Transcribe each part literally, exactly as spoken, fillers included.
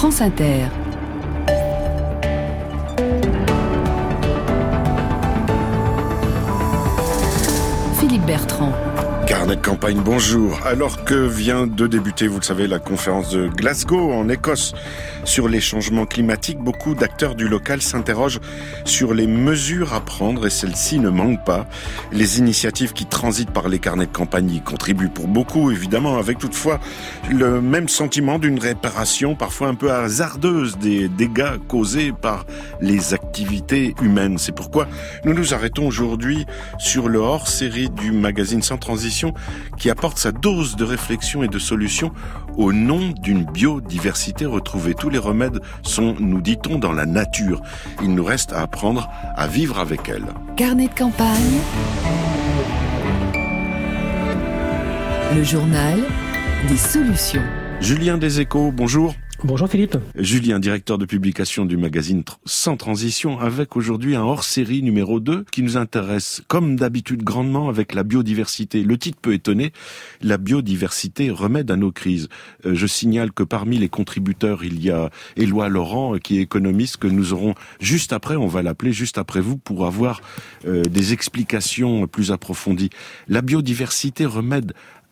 France Inter. Philippe Bertrand. Carnet de campagne, bonjour. Alors que vient de débuter, vous le savez, la conférence de Glasgow en Écosse sur les changements climatiques, beaucoup d'acteurs du local s'interrogent sur les mesures à prendre et celles-ci ne manquent pas. Les initiatives qui transitent par les carnets de campagne y contribuent pour beaucoup, évidemment, avec toutefois le même sentiment d'une réparation parfois un peu hasardeuse des dégâts causés par les activités humaines. C'est pourquoi nous nous arrêtons aujourd'hui sur le hors-série du magazine Sans Transition qui apporte sa dose de réflexion et de solutions au nom d'une biodiversité retrouvée. Tous les remèdes sont, nous dit-on, dans la nature. Il nous reste à apprendre à vivre avec elle. Carnet de campagne. Le journal des solutions. Julien des Échos, bonjour. Bonjour Philippe. Julien, directeur de publication du magazine Sans Transition, avec aujourd'hui un hors-série numéro deux qui nous intéresse, comme d'habitude, grandement avec la biodiversité. Le titre peut étonner, la biodiversité remède à nos crises. Euh, je signale que parmi les contributeurs, il y a Éloi Laurent, qui est économiste, que nous aurons juste après, on va l'appeler juste après vous, pour avoir euh, des explications plus approfondies. La biodiversité remède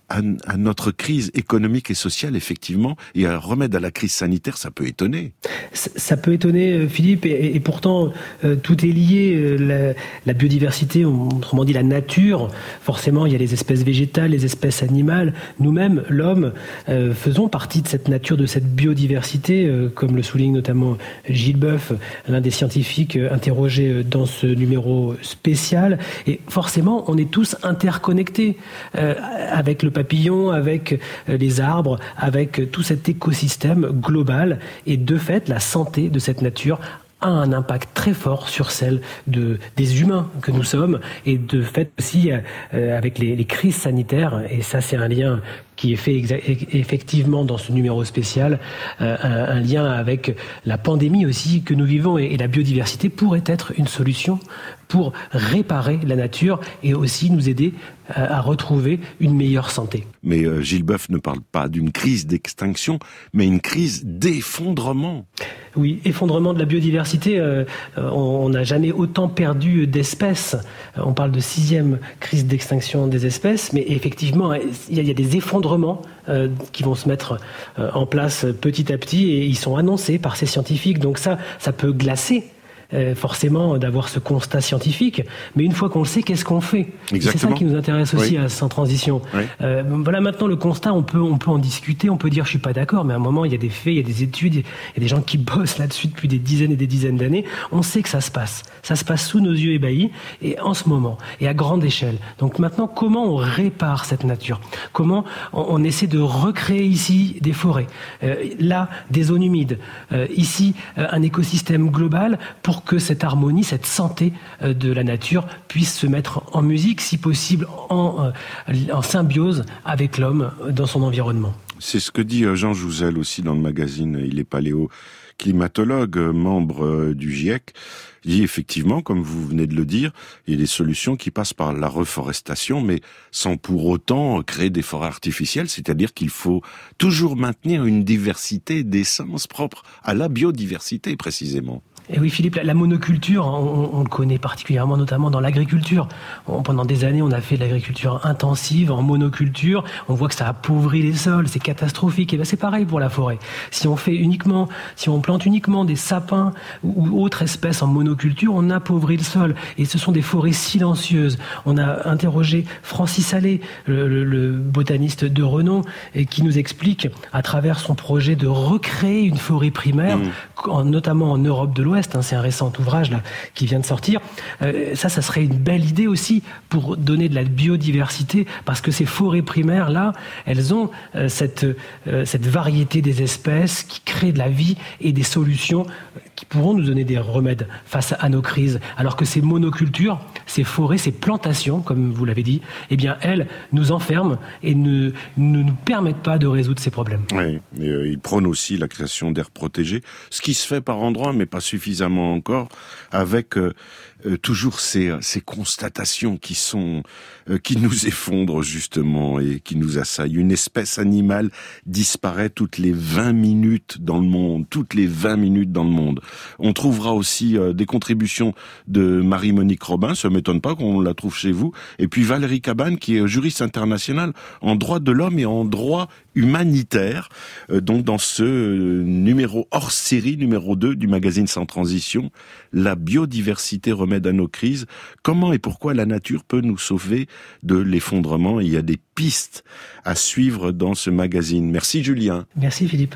à notre crise économique et sociale, effectivement, et un remède à la crise sanitaire, ça peut étonner. Ça peut étonner, Philippe, et, et pourtant, euh, tout est lié. La, la biodiversité, autrement dit la nature, forcément, il y a les espèces végétales, les espèces animales. Nous-mêmes, l'homme, euh, faisons partie de cette nature, de cette biodiversité, euh, comme le souligne notamment Gilles Boeuf, l'un des scientifiques interrogés dans ce numéro spécial. Et forcément, on est tous interconnectés euh, avec le papillons, avec les arbres, avec tout cet écosystème global. Et de fait, la santé de cette nature a un impact très fort sur celle de, des humains que nous sommes, et de fait aussi euh, avec les, les crises sanitaires. Et ça, c'est un lien qui est fait exa- effectivement dans ce numéro spécial, euh, un, un lien avec la pandémie aussi que nous vivons, et, et la biodiversité pourrait être une solution pour réparer la nature et aussi nous aider euh, à retrouver une meilleure santé. Mais euh, Gilles Boeuf ne parle pas d'une crise d'extinction, mais une crise d'effondrement. Oui, effondrement de la biodiversité. Euh, on n'a jamais autant perdu d'espèces. Euh, on parle de sixième crise d'extinction des espèces, mais effectivement, il y, y a des effondrements euh, qui vont se mettre euh, en place petit à petit, et ils sont annoncés par ces scientifiques. Donc ça, ça peut glacer. Euh, forcément d'avoir ce constat scientifique, mais une fois qu'on le sait, qu'est-ce qu'on fait ? C'est ça qui nous intéresse aussi, oui, à Sans Transition. Oui. Euh, voilà, maintenant le constat, on peut on peut en discuter, on peut dire je suis pas d'accord, mais à un moment il y a des faits, il y a des études, il y a des gens qui bossent là-dessus depuis des dizaines et des dizaines d'années. On sait que ça se passe, ça se passe sous nos yeux ébahis, et en ce moment, et à grande échelle. Donc maintenant, comment on répare cette nature ? Comment on, on essaie de recréer ici des forêts, euh, là des zones humides, euh, ici euh, un écosystème global pour que cette harmonie, cette santé de la nature puisse se mettre en musique, si possible en, en symbiose avec l'homme dans son environnement. C'est ce que dit Jean Jouzel aussi dans le magazine. Il est paléoclimatologue, membre du GIEC. Il dit effectivement, comme vous venez de le dire, il y a des solutions qui passent par la reforestation, mais sans pour autant créer des forêts artificielles. C'est-à-dire qu'il faut toujours maintenir une diversité d'essences propres à la biodiversité, précisément. Et oui, Philippe, la, la monoculture, on, on le connaît particulièrement, notamment dans l'agriculture. On, pendant des années, on a fait de l'agriculture intensive en monoculture. On voit que ça appauvrit les sols, c'est catastrophique. Et ben c'est pareil pour la forêt. Si on fait uniquement, si on plante uniquement des sapins ou, ou autres espèces en monoculture, on appauvrit le sol. Et ce sont des forêts silencieuses. On a interrogé Francis Allais, le, le, le botaniste de renom, et qui nous explique, à travers son projet de recréer une forêt primaire, mmh. en, notamment en Europe de l'Ouest. C'est un récent ouvrage là qui vient de sortir. Euh, ça, ça serait une belle idée aussi pour donner de la biodiversité, parce que ces forêts primaires là, elles ont euh, cette euh, cette variété des espèces qui créent de la vie et des solutions qui pourront nous donner des remèdes face à nos crises. Alors que ces monocultures, ces forêts, ces plantations, comme vous l'avez dit, eh bien elles nous enferment et ne, ne nous permettent pas de résoudre ces problèmes. Oui, et, euh, il prône aussi la création d'aires protégées, ce qui se fait par endroits, mais pas suffisamment. suffisamment encore, avec euh, euh, toujours ces, ces constatations qui sont euh, qui nous effondrent justement et qui nous assaillent. Une espèce animale disparaît toutes les vingt minutes dans le monde, toutes les vingt minutes dans le monde. On trouvera aussi euh, des contributions de Marie-Monique Robin, ça m'étonne pas qu'on la trouve chez vous, et puis Valérie Cabane qui est juriste internationale en droit de l'homme et en droit humanitaire, euh, donc dans ce euh, numéro hors série, numéro deux du magazine Sans Transition, la biodiversité remède à nos crises. Comment et pourquoi la nature peut nous sauver de l'effondrement? Il y a des pistes à suivre dans ce magazine. Merci Julien. Merci Philippe.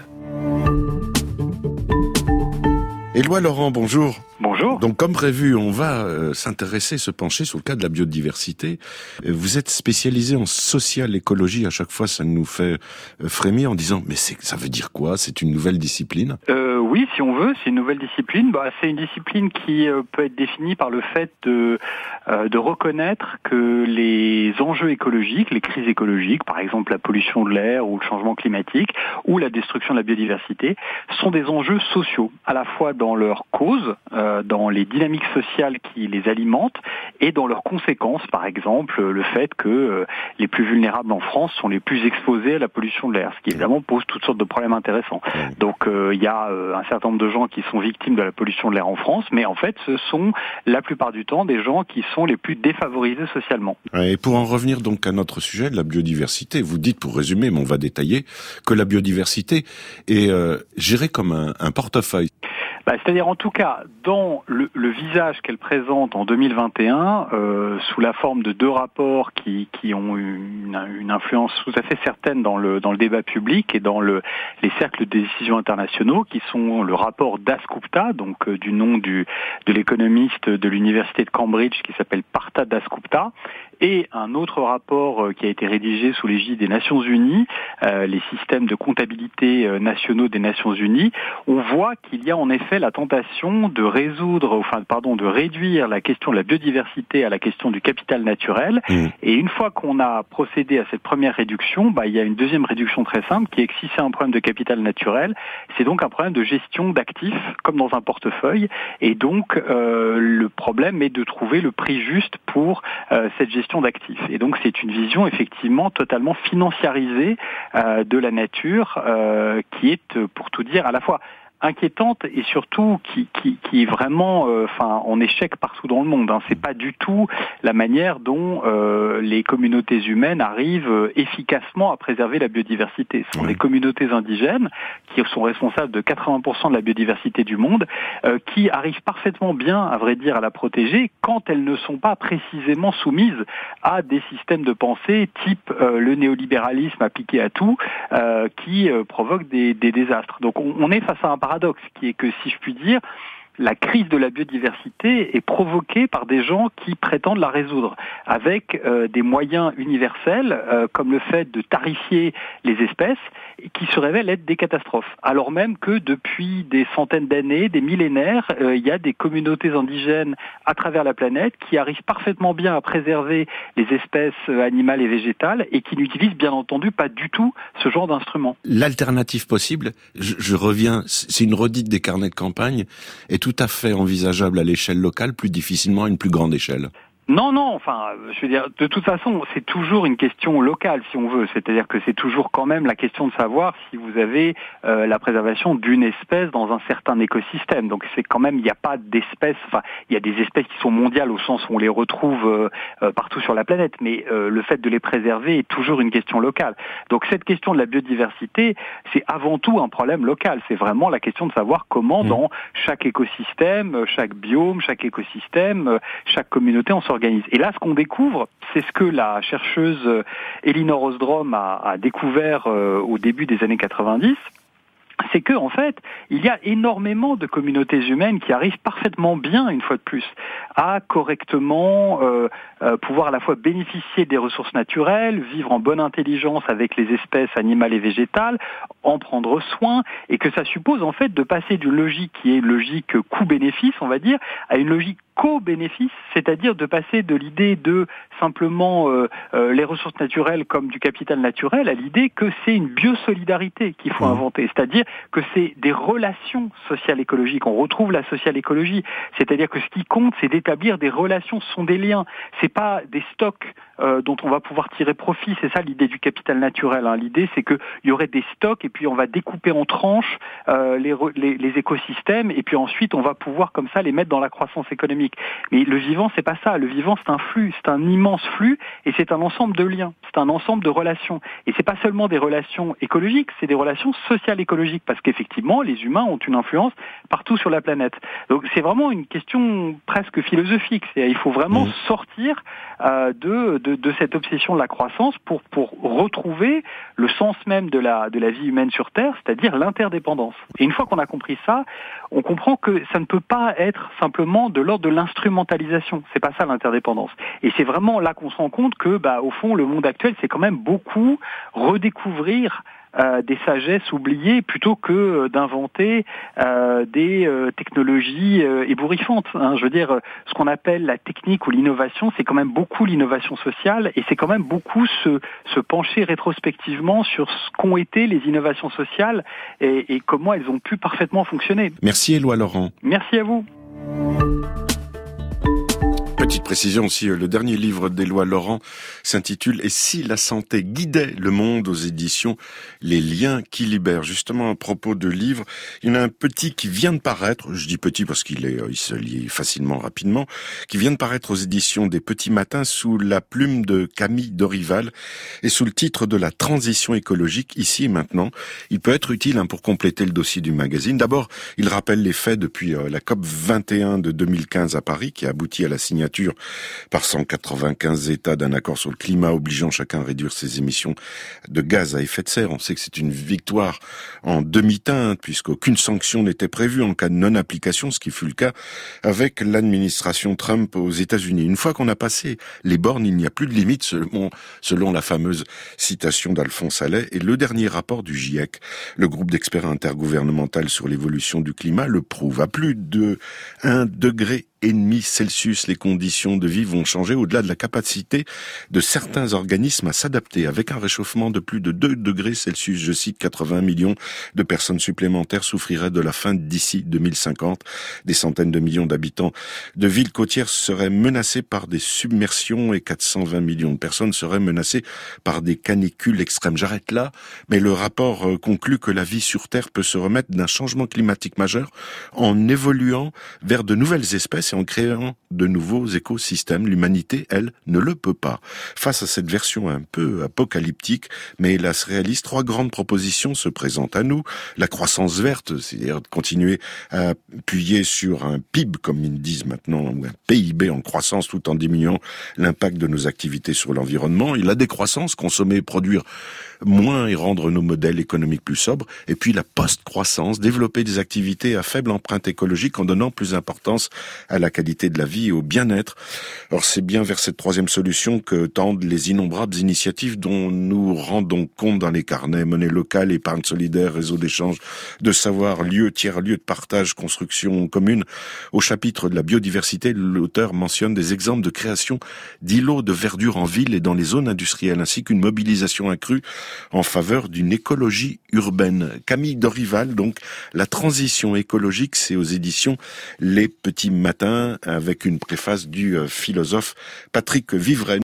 Éloi Laurent, bonjour. Bonjour. Donc, comme prévu, on va euh, s'intéresser, se pencher sur le cas de la biodiversité. Vous êtes spécialisé en social écologie. À chaque fois, ça nous fait frémir en disant, mais c'est, ça veut dire quoi? C'est une nouvelle discipline? Euh, oui, si on veut, c'est une nouvelle discipline. Bah, c'est une discipline qui euh, peut être définie par le fait de, euh, de reconnaître que les enjeux écologiques, les crises écologiques, par exemple la pollution de l'air ou le changement climatique ou la destruction de la biodiversité, sont des enjeux sociaux, à la fois dans leur cause, euh, dans les dynamiques sociales qui les alimentent et dans leurs conséquences, par exemple le fait que euh, les plus vulnérables en France sont les plus exposés à la pollution de l'air, ce qui évidemment pose toutes sortes de problèmes intéressants. Donc il euh, y a euh, un certain nombre de gens qui sont victimes de la pollution de l'air en France, mais en fait ce sont la plupart du temps des gens qui sont les plus défavorisés socialement. Et pour en revenir donc à notre sujet de la biodiversité, vous dites, pour résumer, mais on va détailler, que la biodiversité est euh, gérée comme un, un portefeuille. Bah, c'est-à-dire en tout cas dans le, le visage qu'elle présente en deux mille vingt et un, euh, sous la forme de deux rapports qui, qui ont une, une influence tout à fait certaine dans le, dans le débat public et dans le, les cercles de décision internationaux, qui sont le rapport Dasgupta, donc euh, du nom du, de l'économiste de l'université de Cambridge qui s'appelle Partha Dasgupta, et un autre rapport qui a été rédigé sous l'égide des Nations Unies, euh, les systèmes de comptabilité nationaux des Nations Unies. On voit qu'il y a en effet la tentation de résoudre, enfin pardon, de réduire la question de la biodiversité à la question du capital naturel. Mmh. Et une fois qu'on a procédé à cette première réduction, bah, il y a une deuxième réduction très simple qui est que si c'est un problème de capital naturel, c'est donc un problème de gestion d'actifs comme dans un portefeuille. Et donc euh, le problème est de trouver le prix juste pour euh, cette gestion d'actifs. Et donc c'est une vision effectivement totalement financiarisée euh, de la nature euh, qui est, pour tout dire, à la fois inquiétante et surtout qui, qui, qui est vraiment euh, enfin, en échec partout dans le monde. Hein. C'est pas du tout la manière dont euh, les communautés humaines arrivent euh, efficacement à préserver la biodiversité. Ce sont des communautés indigènes qui sont responsables de quatre-vingts pour cent de la biodiversité du monde, euh, qui arrivent parfaitement bien, à vrai dire, à la protéger quand elles ne sont pas précisément soumises à des systèmes de pensée type euh, le néolibéralisme appliqué à tout, euh, qui euh, provoquent des, des désastres. Donc on, on est face à un paradoxe qui est que, si je puis dire, la crise de la biodiversité est provoquée par des gens qui prétendent la résoudre avec euh, des moyens universels euh, comme le fait de tarifier les espèces qui se révèlent être des catastrophes. Alors même que depuis des centaines d'années, des millénaires, euh, il y a des communautés indigènes à travers la planète qui arrivent parfaitement bien à préserver les espèces animales et végétales et qui n'utilisent bien entendu pas du tout ce genre d'instruments. L'alternative possible, je, je reviens, c'est une redite des carnets de campagne, est tout à fait envisageable à l'échelle locale, plus difficilement à une plus grande échelle. Non, non, enfin, je veux dire, de toute façon, c'est toujours une question locale, si on veut. C'est-à-dire que c'est toujours quand même la question de savoir si vous avez euh, la préservation d'une espèce dans un certain écosystème. Donc c'est quand même, il n'y a pas d'espèces, enfin, il y a des espèces qui sont mondiales au sens où on les retrouve euh, euh, partout sur la planète, mais euh, le fait de les préserver est toujours une question locale. Donc cette question de la biodiversité, c'est avant tout un problème local. C'est vraiment la question de savoir comment mmh. dans chaque écosystème, chaque biome, chaque écosystème, chaque communauté en s'organise. Et là, ce qu'on découvre, c'est ce que la chercheuse Elinor Ostrom a, a découvert euh, au début des années quatre-vingt-dix, c'est que en fait, il y a énormément de communautés humaines qui arrivent parfaitement bien, une fois de plus, à correctement euh, euh, pouvoir à la fois bénéficier des ressources naturelles, vivre en bonne intelligence avec les espèces animales et végétales, en prendre soin, et que ça suppose en fait de passer d'une logique qui est une logique coût-bénéfice, on va dire, à une logique co-bénéfice, c'est-à-dire de passer de l'idée de simplement euh, euh, les ressources naturelles comme du capital naturel à l'idée que c'est une biosolidarité qu'il faut inventer, c'est-à-dire que c'est des relations sociales écologiques. On retrouve la sociale écologie, c'est-à-dire que ce qui compte, c'est d'établir des relations, ce sont des liens. C'est pas des stocks euh, dont on va pouvoir tirer profit. C'est ça l'idée du capital naturel. Hein. L'idée, c'est qu'il y aurait des stocks et puis on va découper en tranches euh, les, les, les écosystèmes et puis ensuite on va pouvoir comme ça les mettre dans la croissance économique. Mais le vivant, c'est pas ça. Le vivant, c'est un flux, c'est un immense flux et c'est un ensemble de liens, c'est un ensemble de relations. Et c'est pas seulement des relations écologiques, c'est des relations sociales écologiques parce qu'effectivement, les humains ont une influence partout sur la planète. Donc c'est vraiment une question presque philosophique. C'est, il faut vraiment mmh. sortir euh, de, de de cette obsession de la croissance pour pour retrouver le sens même de la de la vie humaine sur Terre, c'est-à-dire l'interdépendance. Et une fois qu'on a compris ça, on comprend que ça ne peut pas être simplement de l'ordre de l'instrumentalisation. C'est pas ça l'interdépendance. Et c'est vraiment là qu'on se rend compte que, bah, au fond, le monde actuel, c'est quand même beaucoup redécouvrir Euh, des sagesses oubliées plutôt que euh, d'inventer euh, des euh, technologies euh, ébouriffantes. Hein. Je veux dire, ce qu'on appelle la technique ou l'innovation, c'est quand même beaucoup l'innovation sociale et c'est quand même beaucoup se, se pencher rétrospectivement sur ce qu'ont été les innovations sociales et, et comment elles ont pu parfaitement fonctionner. Merci Éloi Laurent. Merci à vous. Petite précision aussi, le dernier livre d'Éloi Laurent s'intitule « Et si la santé guidait le monde » aux éditions Les Liens qui libèrent. Justement, à propos de livres, il y en a un petit qui vient de paraître, je dis petit parce qu'il est, il se lit facilement, rapidement, qui vient de paraître aux éditions des Petits Matins sous la plume de Camille Dorival et sous le titre de la transition écologique, ici et maintenant. Il peut être utile hein, pour compléter le dossier du magazine. D'abord, il rappelle les faits depuis euh, la COP vingt et un de deux mille quinze à Paris, qui a abouti à la signature par cent quatre-vingt-quinze États d'un accord sur le climat obligeant chacun à réduire ses émissions de gaz à effet de serre. On sait que c'est une victoire en demi-teinte puisqu'aucune sanction n'était prévue en cas de non-application, ce qui fut le cas avec l'administration Trump aux États-Unis. Une fois qu'on a passé les bornes, il n'y a plus de limite selon, selon la fameuse citation d'Alphonse Allais et le dernier rapport du GIEC. Le groupe d'experts intergouvernemental sur l'évolution du climat le prouve. À plus de un degré et demi Celsius, les conditions de vie vont changer au-delà de la capacité de certains organismes à s'adapter. Avec un réchauffement de plus de deux degrés Celsius, je cite, quatre-vingts millions de personnes supplémentaires souffriraient de la faim d'ici deux mille cinquante. Des centaines de millions d'habitants de villes côtières seraient menacés par des submersions et quatre cent vingt millions de personnes seraient menacées par des canicules extrêmes. J'arrête là, mais le rapport conclut que la vie sur Terre peut se remettre d'un changement climatique majeur en évoluant vers de nouvelles espèces et en créant de nouveaux écosystèmes. L'humanité, elle, ne le peut pas. Face à cette version un peu apocalyptique, mais hélas réaliste, trois grandes propositions se présentent à nous. La croissance verte, c'est-à-dire de continuer à appuyer sur un P I B, comme ils disent maintenant, ou un P I B en croissance tout en diminuant l'impact de nos activités sur l'environnement. Et la décroissance, consommer et produire moins et rendre nos modèles économiques plus sobres. Et puis la post-croissance, développer des activités à faible empreinte écologique en donnant plus d'importance à la qualité de la vie et au bien-être. Alors c'est bien vers cette troisième solution que tendent les innombrables initiatives dont nous rendons compte dans les carnets: monnaie locale, épargne solidaire, réseau d'échange de savoir, lieu, tiers-lieu de partage, construction commune. Au chapitre de la biodiversité, l'auteur mentionne des exemples de création d'îlots de verdure en ville et dans les zones industrielles, ainsi qu'une mobilisation accrue en faveur d'une écologie urbaine. Camille Dorival, donc, la transition écologique, c'est aux éditions Les Petits Matins, avec une préface du philosophe Patrick Vivray.